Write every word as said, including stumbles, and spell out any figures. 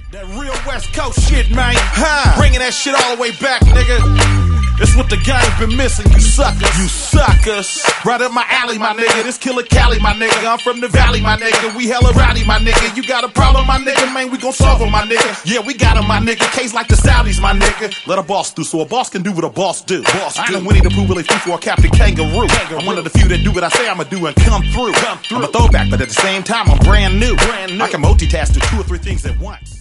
That real West Coast shit, man. Huh. Bringing that shit all the way back, nigga. It's what the game's been missing, you suckers. You suckers. Right up my alley, my nigga. This Killer Cali, my nigga. I'm from the valley, my nigga. We hella rowdy, my nigga. You got a problem, my nigga, man, we gon' solve it, my nigga. Yeah, we got him, my nigga. Case like the Saudis, my nigga. Let a boss do, so a boss can do what a boss do. Boss I ain't Winnie the Pooh, Willie Foo for a Captain Kangaroo. Kangaroo. I'm one of the few that do what I say I'ma do and come through. Come through. I'm a throwback, but at the same time, I'm brand new. Brand new. I can multitask, do two or three things at once.